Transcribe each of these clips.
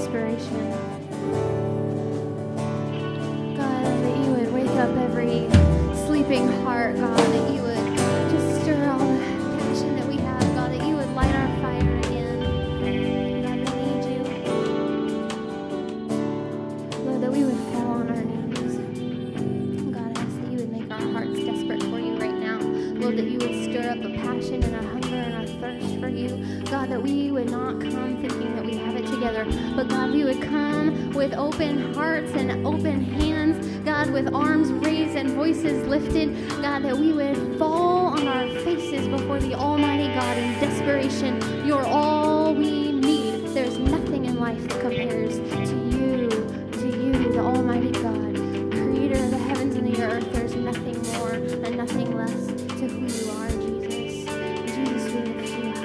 desperation. God, that you would wake up every sleeping heart, God, that you would just stir all the passion that we have, God, that you would light our fire again. God, we need you. Lord, that we would fall on our knees. God, I ask that you would make our hearts desperate for you right now. Lord, that you would stir up a passion and a hunger and a thirst for you. God, that we would not come thinking that we have it together, but God, we would come with open hearts and open hands, God, with arms raised and voices lifted, God, that we would fall on our faces before the Almighty God in desperation. You're all we need. There's nothing in life that compares to you, the Almighty God, creator of the heavens and the earth. There's nothing more and nothing less to who you are, Jesus. Jesus, we lift you high.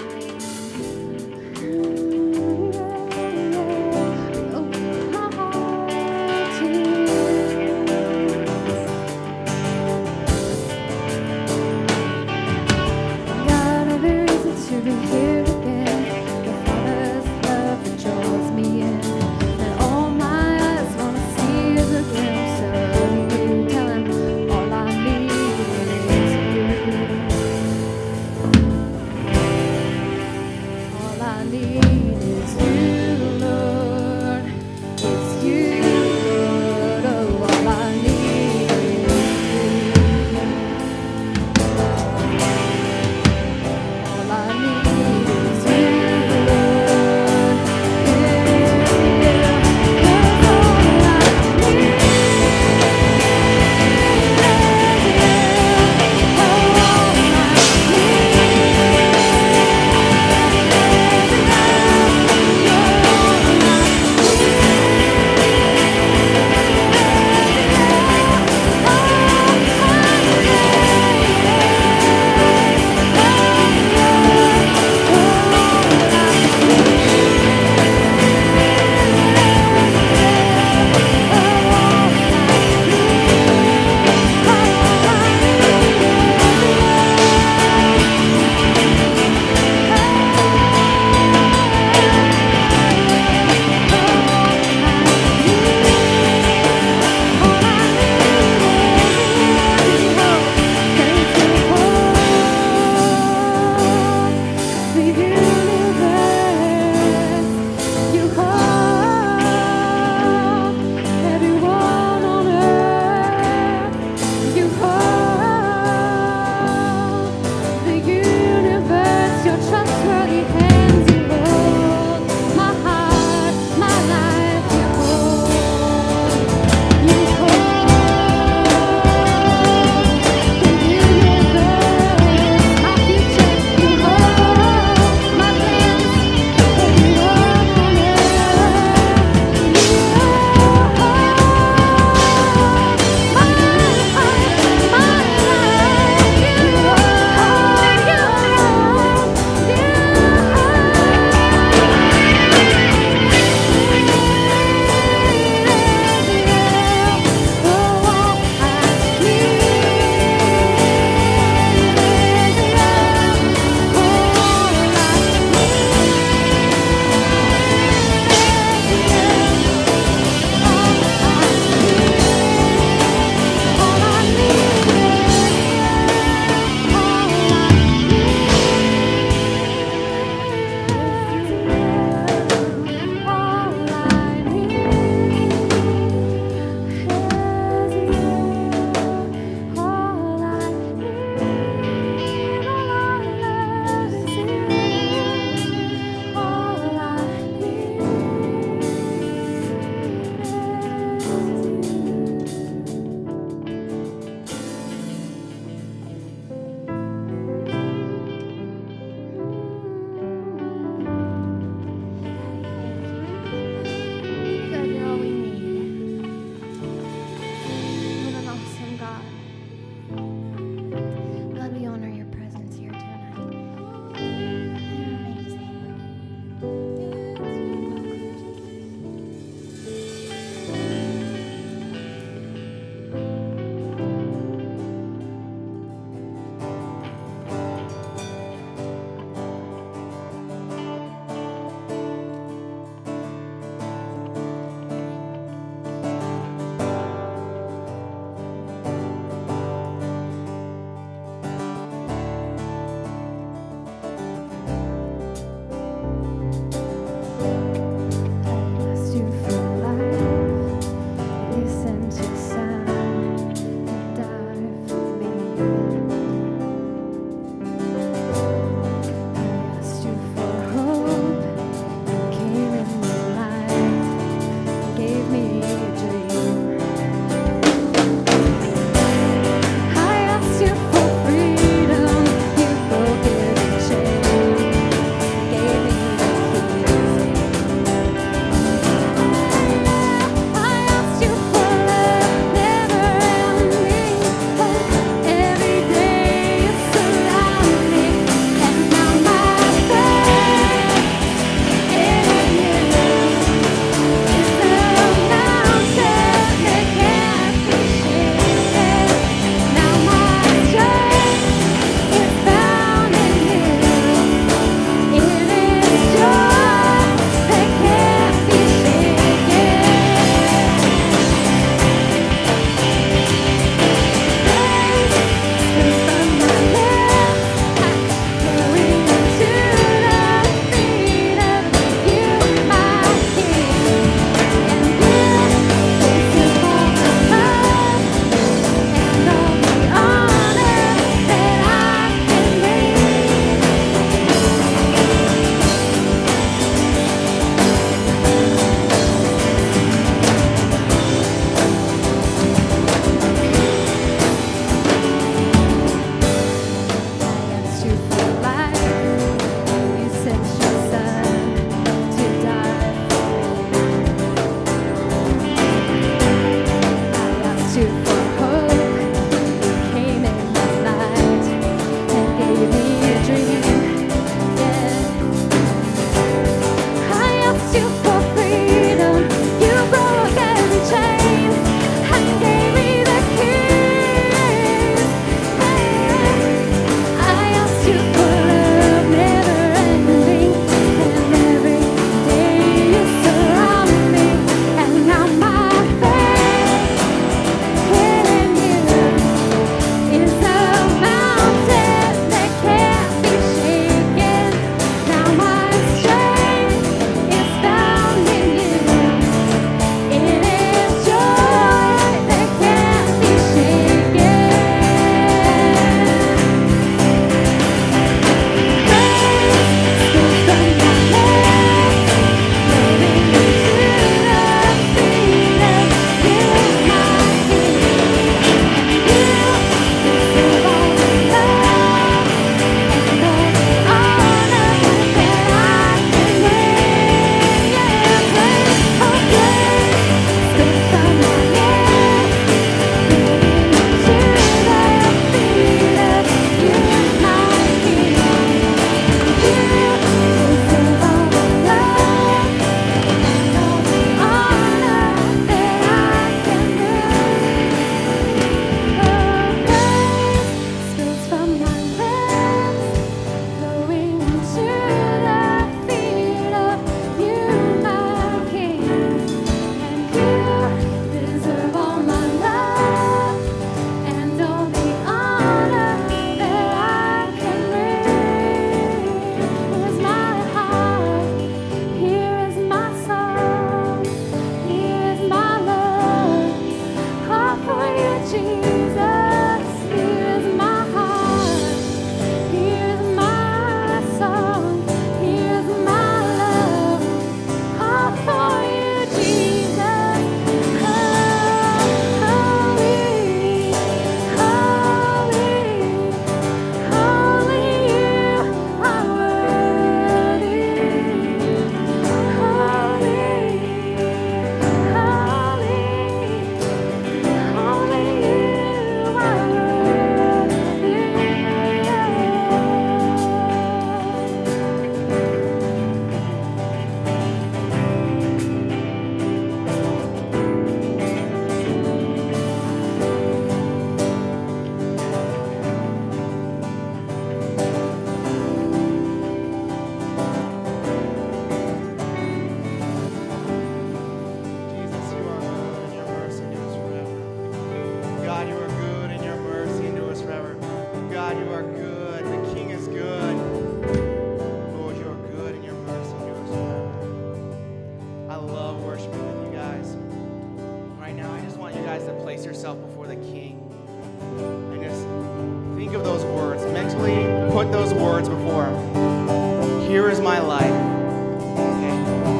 here is my life. Okay.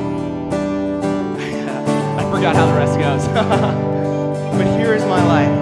I forgot how the rest goes. But here is my life.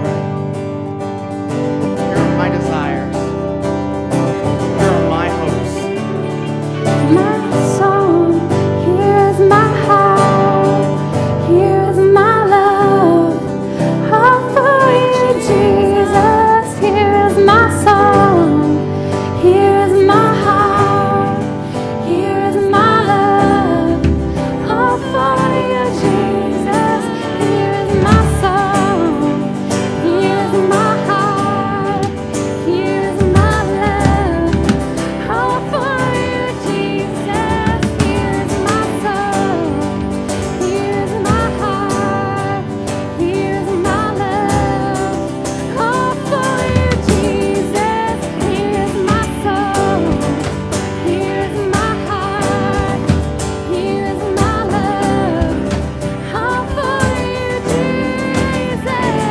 Here are my desires. Here are my hopes. My song, here is my heart, here is my love, all for you, Jesus. Here is my song, here is my heart, here is my love, all for you, Jesus. Here is my song, here is my heart, here is my love, all for you, Jesus. Here is my song, here is my heart, here is my love, all for you, Jesus. Here is my song, here is my heart, here is my love, all for you, Jesus.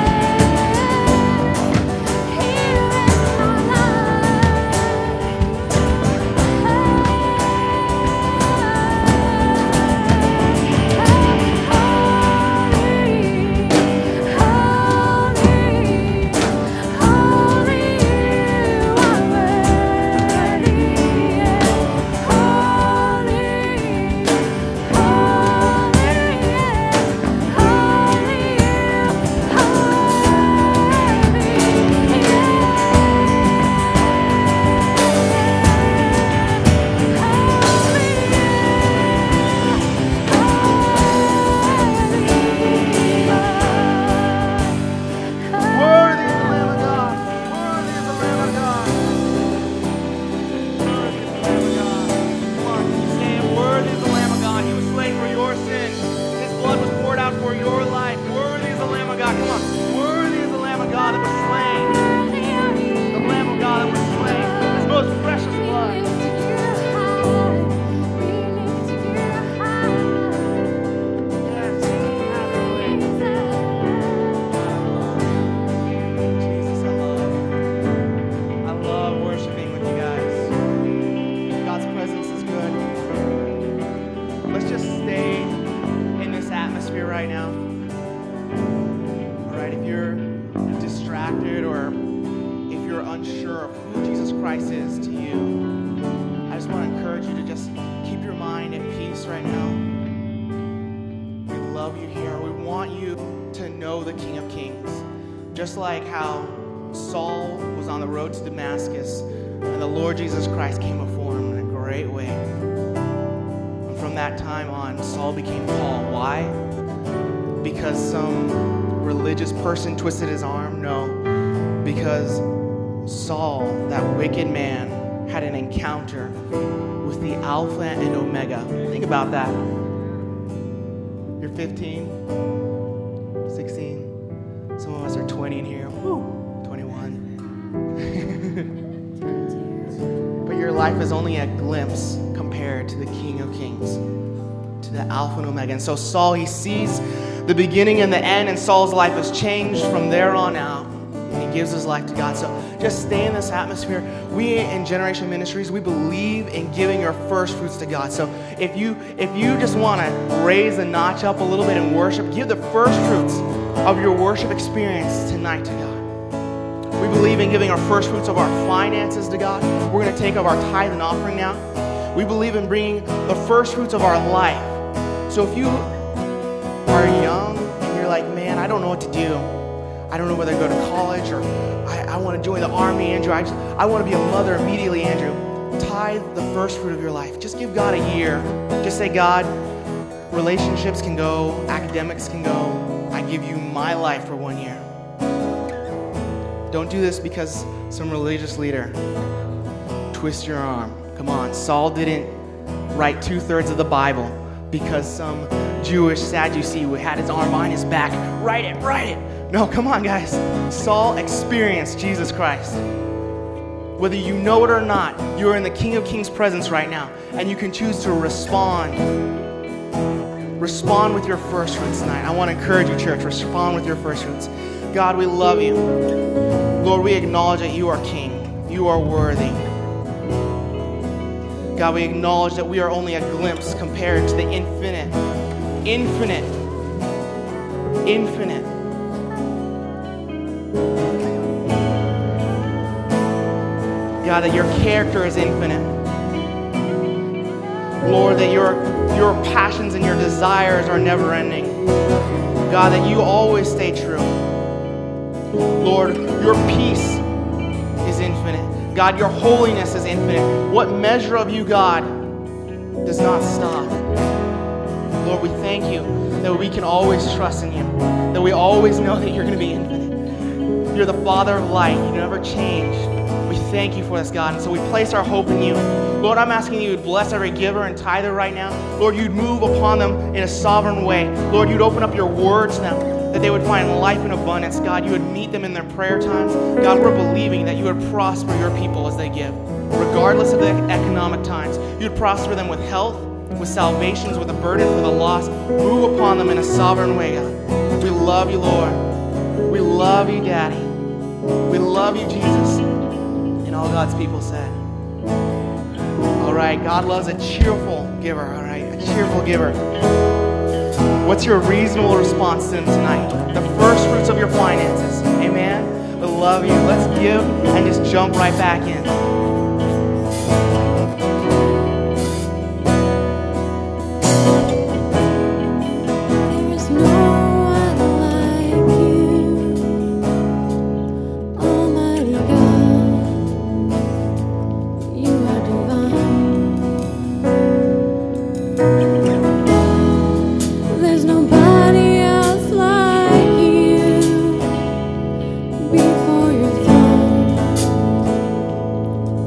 Here is my Worthy is the Lamb of God. Worthy is the Lamb of God. Worthy is the Lamb of God. Come on, keep saying, worthy is the Lamb of God. He was slain for your sins. His blood was poured out for your life. Worthy is the Lamb of God. Come on. Worthy is the Lamb of God that was slain. The Lamb of God that was slain. His most precious blood. Yes, have your way. Jesus, I love worshiping with you guys. God's presence is good. Let's just stay in this atmosphere right now. All right, if you're distracted or if you're unsure of who Jesus Christ is to you, I just want to encourage you to just keep your mind at peace right now. We love you here. We want you to know the King of Kings. Just like how Saul was on the road to Damascus and the Lord Jesus Christ came before him in a great way. And from that time on, Saul became Paul. Why? Because some religious person twisted his arm? No. Because Saul, that wicked man, had an encounter with the Alpha and Omega. Think about that. You're 15, 16. Some of us are 20 in here. Woo, 21. But your life is only a glimpse compared to the King of Kings, to the Alpha and Omega. And so Saul, he sees the beginning and the end, and Saul's life has changed from there on out. And he gives his life to God. So just stay in this atmosphere. We in Generation Ministries, we believe in giving your first fruits to God. So if you just want to raise the notch up a little bit in worship, give the first fruits of your worship experience tonight to God. We believe in giving our first fruits of our finances to God. We're going to take up our tithe and offering now. We believe in bringing the first fruits of our life. So if you are young and you're like, man, I don't know what to do. I don't know whether to go to college or I want to join the army, Andrew. I want to be a mother immediately, Andrew. Tithe the first fruit of your life. Just give God a year. Just say, God, relationships can go, academics can go. I give you my life for 1 year. Don't do this because some religious leader twist your arm. Come on, Saul didn't write 2/3 of the Bible because some Jewish Sadducee who had his arm behind his back. Write it. No, come on, guys. Saul experienced Jesus Christ. Whether you know it or not, you are in the King of Kings' presence right now, and you can choose to respond. Respond with your first fruits tonight. I want to encourage you, church, respond with your first fruits. God, we love you. Lord, we acknowledge that you are King. You are worthy. God, we acknowledge that we are only a glimpse compared to the infinite. God, that your character is infinite. Lord, that your passions and your desires are never ending. God, that you always stay true. Lord, your peace is infinite. God, your holiness is infinite. What measure of you, God, does not stop. Lord, we thank you that we can always trust in you, that we always know that you're going to be infinite. You're the Father of light. You never change. We thank you for this, God, and so we place our hope in you. Lord, I'm asking you to bless every giver and tither right now. Lord, you'd move upon them in a sovereign way. Lord, you'd open up your word to them, that they would find life in abundance. God, you would meet them in their prayer times. God, we're believing that you would prosper your people as they give. Regardless of the economic times, you'd prosper them with health, with salvations, with a burden, with a loss. Move upon them in a sovereign way, God. We love you, Lord. We love you, Daddy. We love you, Jesus. And all God's people said. All right, God loves a cheerful giver, all right? A cheerful giver. What's your reasonable response to him tonight? The first fruits of your finances. Amen? We love you. Let's give and just jump right back in. Before your throne.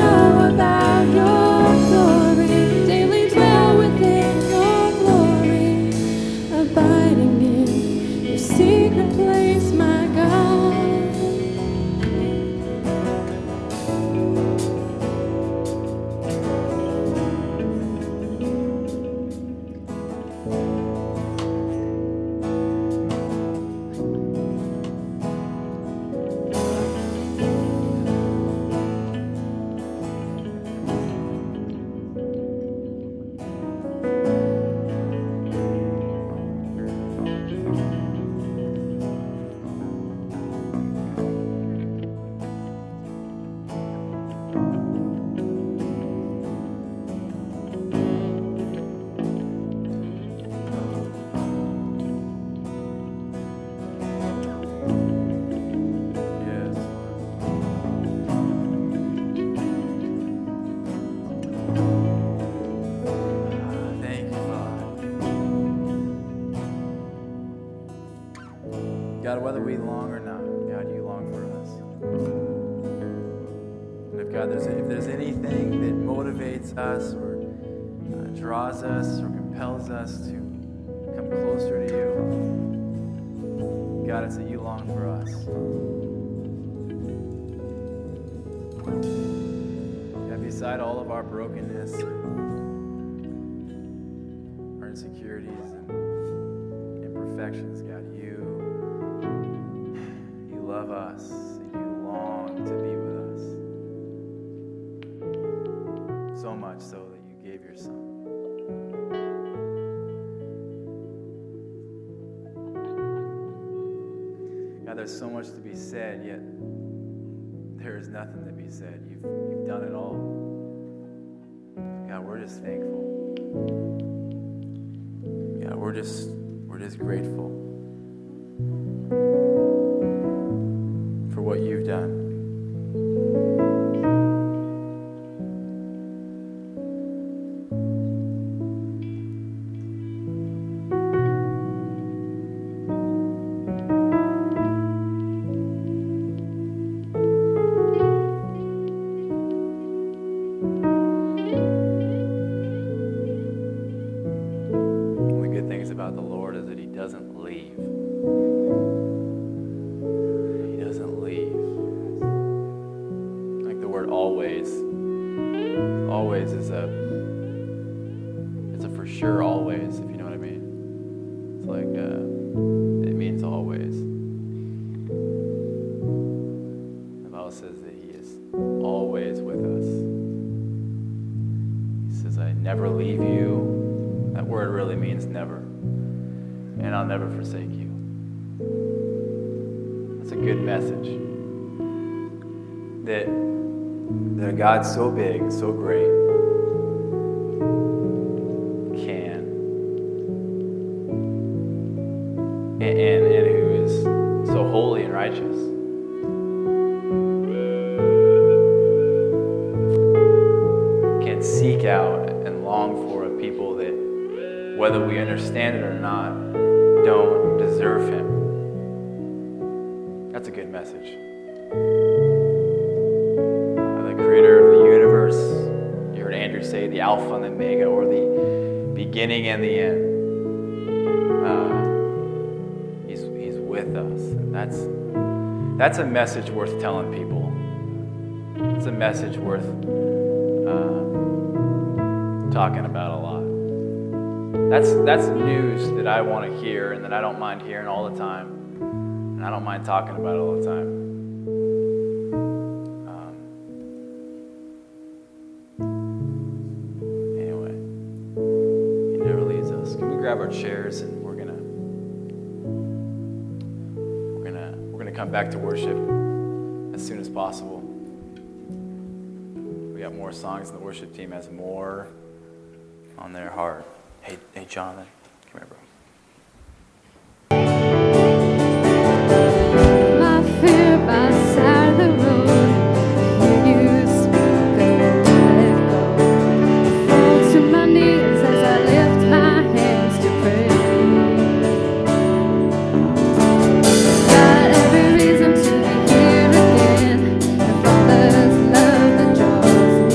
how about your glory? Daily dwell within your glory, abiding in your secret place, my God. God, whether we long or not, God, you long for us. And if, God, if there's anything that motivates us or draws us or compels us to come closer to you, God, it's that you long for us. God, beside all of our brokenness, our insecurities and imperfections, God, you love us and you long to be with us. So much so that you gave your Son. God, there's so much to be said, yet there is nothing to be said. You've done it all. God, we're just thankful. God, we're just grateful for what you've done. One of the good things about the Lord is that he doesn't leave. Always is it's a for sure always, if you know what I mean. It's like, it means always. The Bible says that he is always with us. He says, I never leave you. That word really means never. And I'll never forsake you. That's a good message. That a God so big, so great, can, and who is so holy and righteous, can seek out and long for a people that, whether we understand it or not, don't deserve him. That's a good message. Creator of the universe, you heard Andrew say the Alpha and the Omega, or the beginning and the end. He's with us. And that's a message worth telling people. It's a message worth talking about a lot. That's news that I want to hear and that I don't mind hearing all the time, and I don't mind talking about it all the time. Grab our chairs, and we're gonna come back to worship as soon as possible. We got more songs, and the worship team has more on their heart. Hey, Jonathan, come here, bro. My fear by the side of the road, you speak and let go. Fall to my knees as I lift my hands to pray. Got every reason to be here again. Your Father's love that draws me.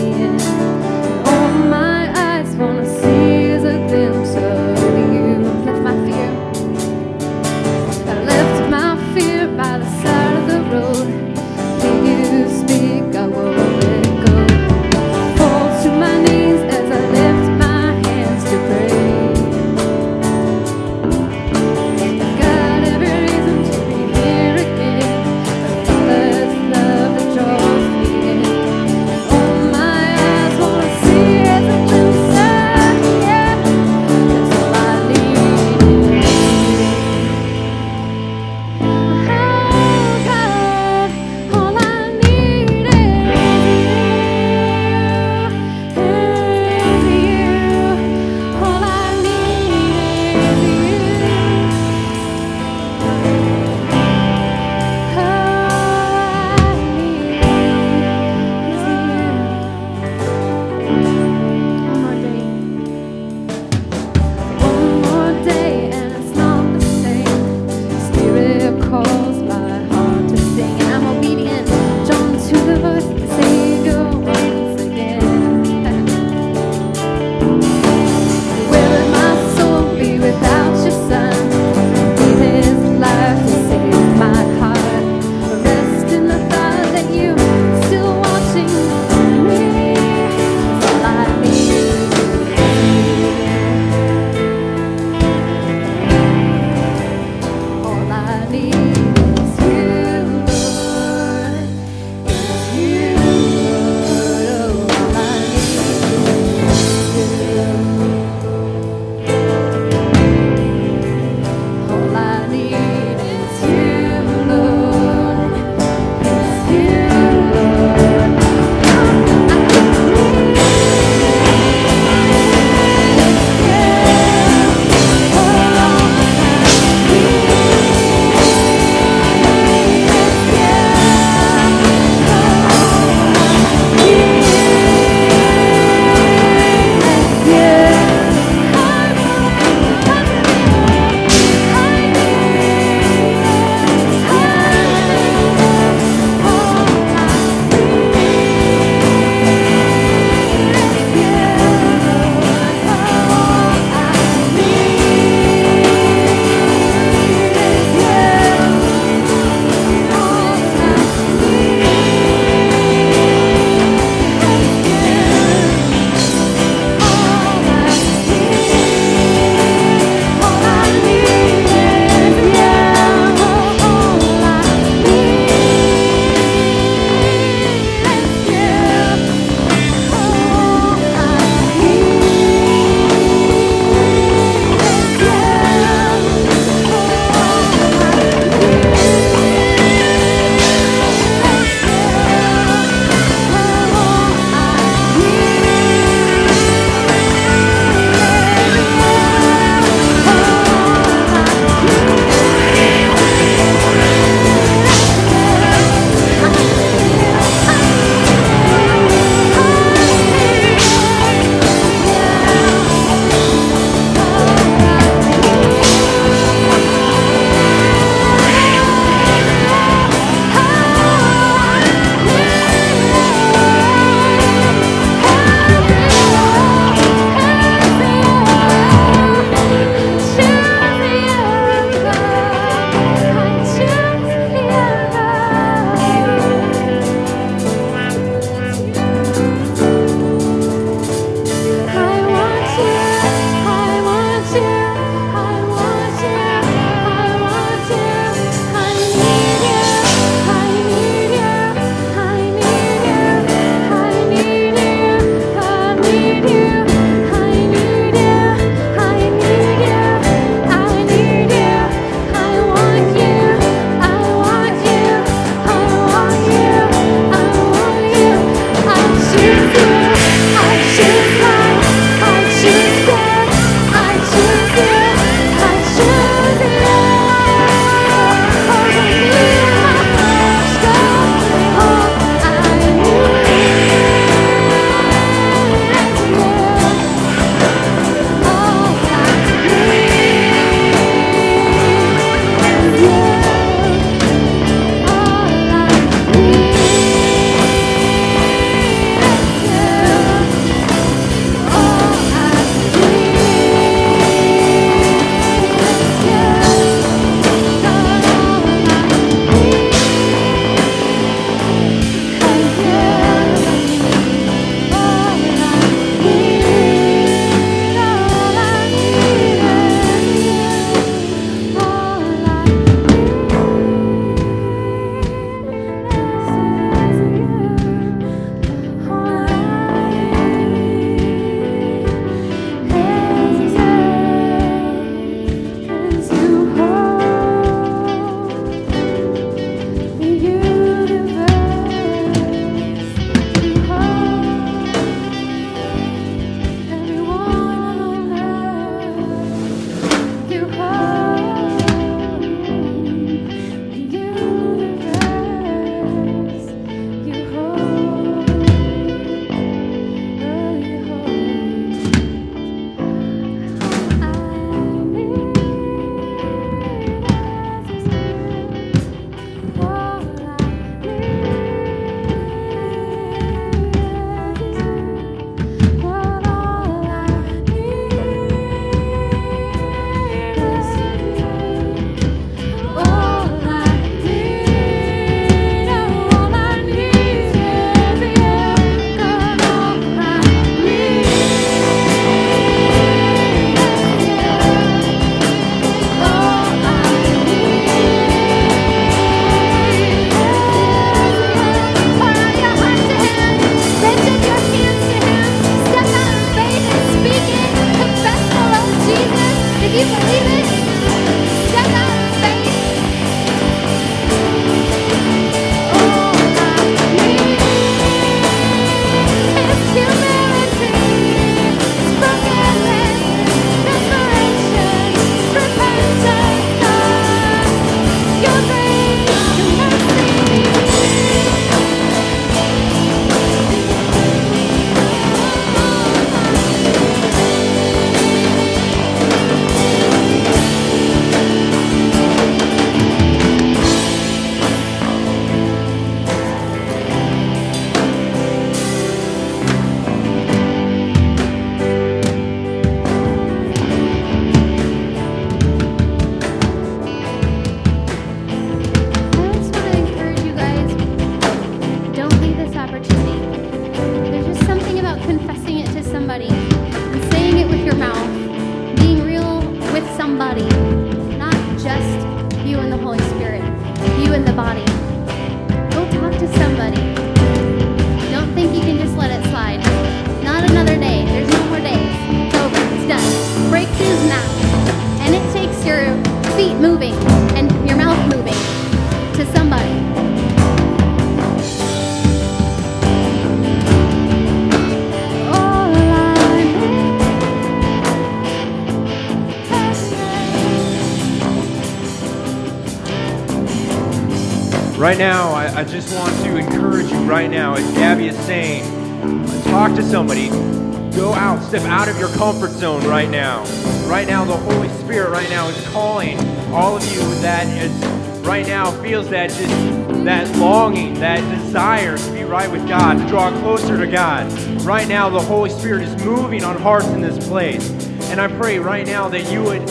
Right now, I just want to encourage you right now, as Gabby is saying, talk to somebody. Go out, step out of your comfort zone right now. Right now, the Holy Spirit right now is calling all of you that is right now feels that just that longing, that desire to be right with God, to draw closer to God. Right now, the Holy Spirit is moving on hearts in this place, and I pray right now that you would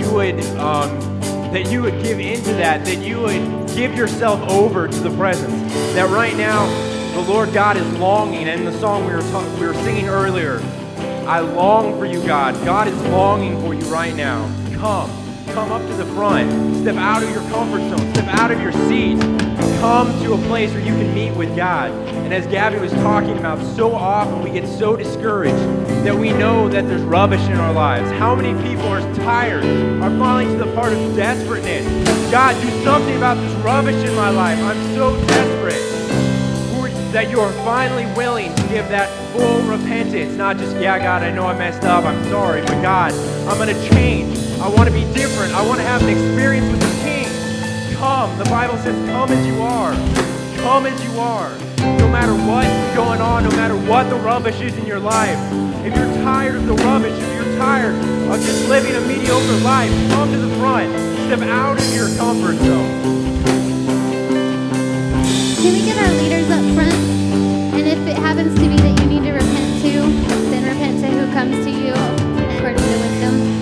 give into that you would give yourself over to the presence. That right now, the Lord God is longing, and in the song we were singing earlier, I long for you, God. God is longing for you right now. Come up to the front. Step out of your comfort zone. Step out of your seat. Come to a place where you can meet with God. And as Gabby was talking about, so often we get so discouraged that we know that there's rubbish in our lives. How many people are tired, are falling to the part of desperateness? God, do something about this rubbish in my life. I'm so desperate. That you are finally willing to give that full repentance. Not just, yeah, God, I know I messed up. I'm sorry. But God, I'm going to change. I want to be different. I want to have an experience with the King. Come. The Bible says, come as you are. Come as you are. No matter what's going on, no matter what the rubbish is in your life, if you're tired of the rubbish, if you're tired of just living a mediocre life, come to the front. Step out of your comfort zone. Can we get our leaders up front? And if it happens to be that you need to repent to, then repent to who comes to you according to wisdom.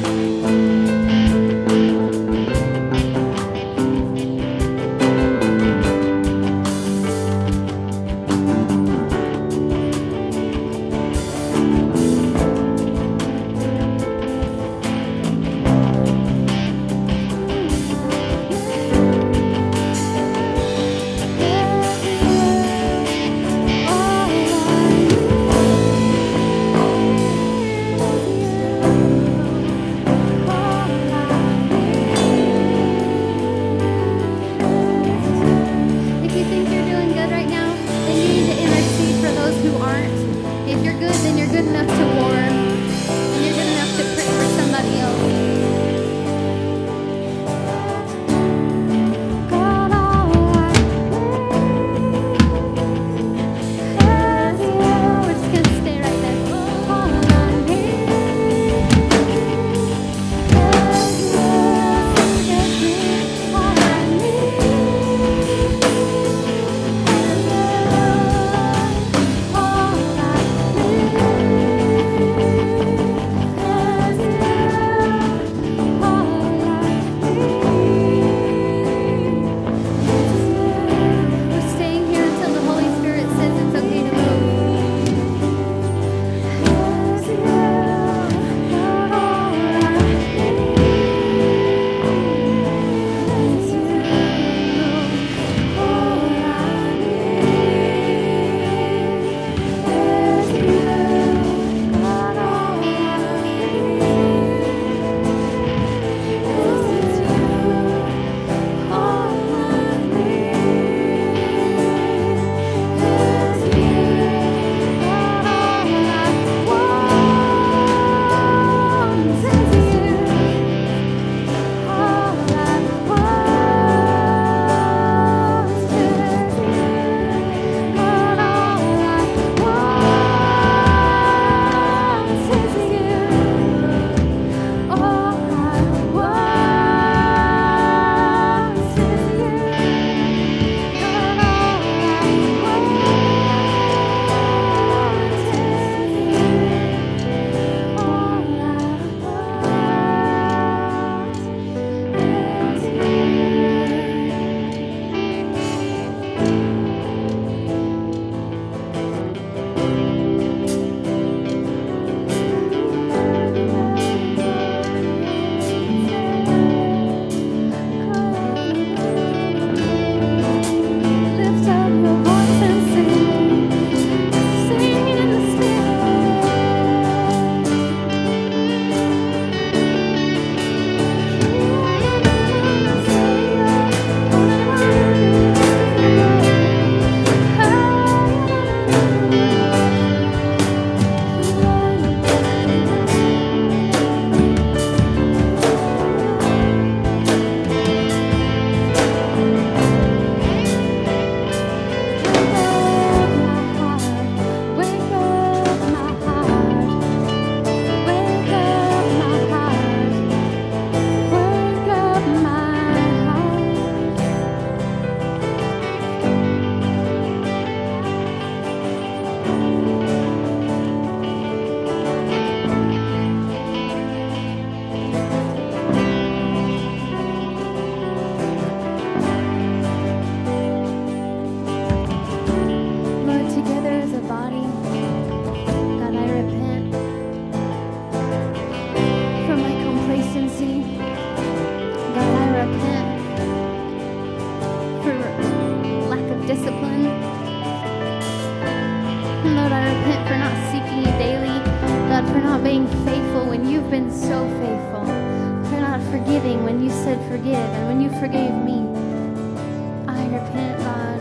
being faithful when you've been so faithful, for not forgiving when you said forgive, and when you forgave me. I repent, God.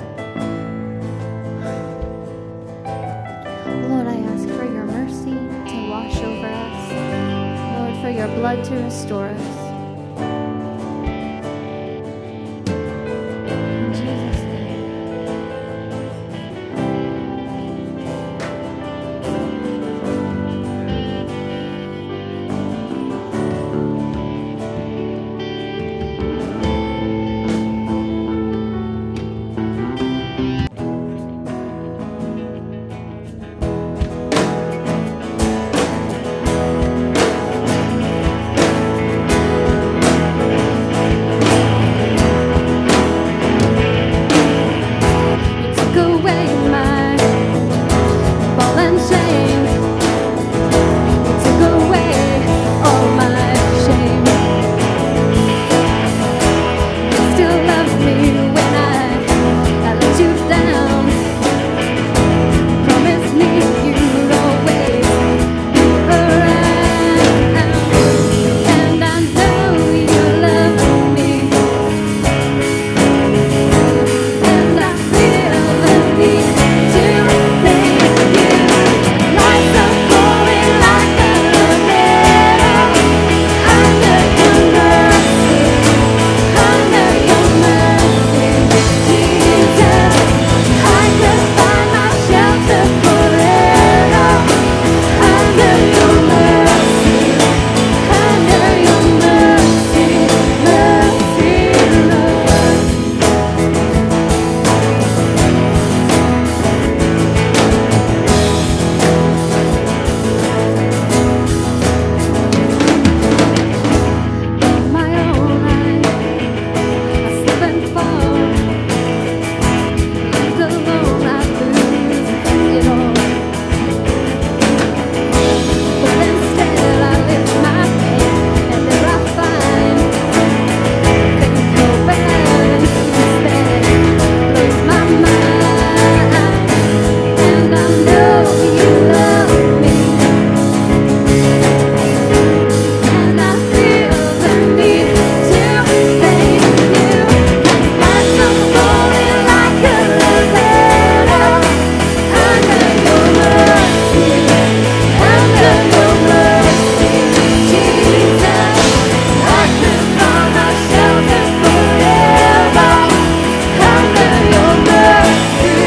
Lord, I ask for your mercy to wash over us. Lord, for your blood to restore us. In Jesus' name. You took away my ball and chain. You took away all my shame. You still love me when I let you down. Promise me you'd always be around. And I know you love me. And I feel the need to thank you. Lights are falling like a tornado. Under your mercy, Jesus. I could find my shelter forever. Under your mercy, mercy, Lord. On my own, I slip and fall. Left alone, I lose it all. But instead, I lift my head, and there I find faithful balance instead blows my mind. And I know you love me. And I feel the need to thank you. Lights are falling like a tornado. Under your mercy, Jesus. I could find my shelter forever. Under your mercy,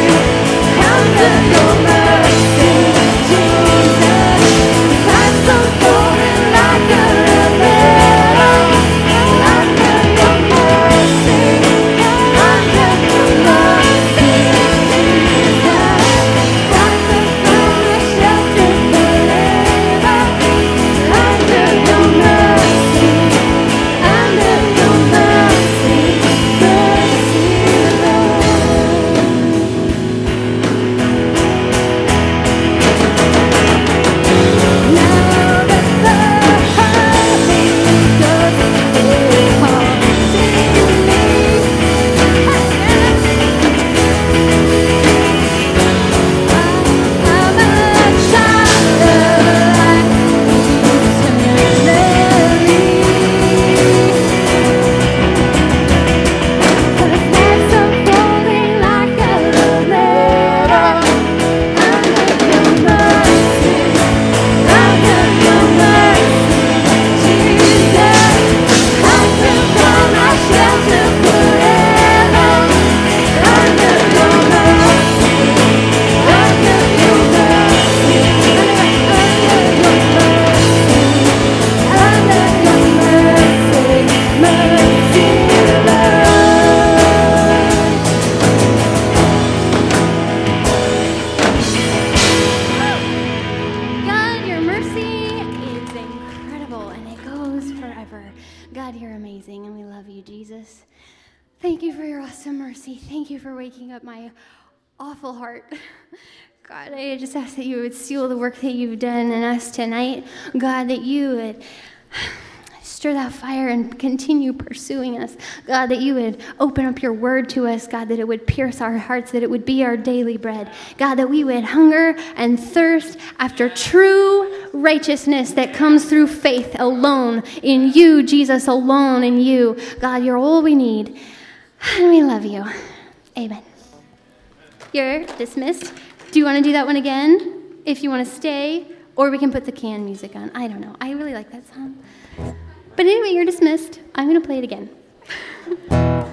Jesus. Lights are falling like a tornado. Under your mercy, Jesus. I could find my shelter forever. Under your mercy, God, your mercy is incredible and it goes forever. God, you're amazing and we love you, Jesus. Thank you for your awesome mercy. Thank you for waking up my awful heart. God, I just ask that you would seal the work that you've done in us tonight. God, that you would stir that fire and continue pursuing us. God, that you would open up your word to us. God, that it would pierce our hearts, that it would be our daily bread. God, that we would hunger and thirst after true, righteousness that comes through faith alone in you, Jesus, alone in you. God, you're all we need. And we love you. Amen. You're dismissed. Do you want to do that one again? If you want to stay, or we can put the can music on. I don't know. I really like that song. But anyway, you're dismissed. I'm going to play it again.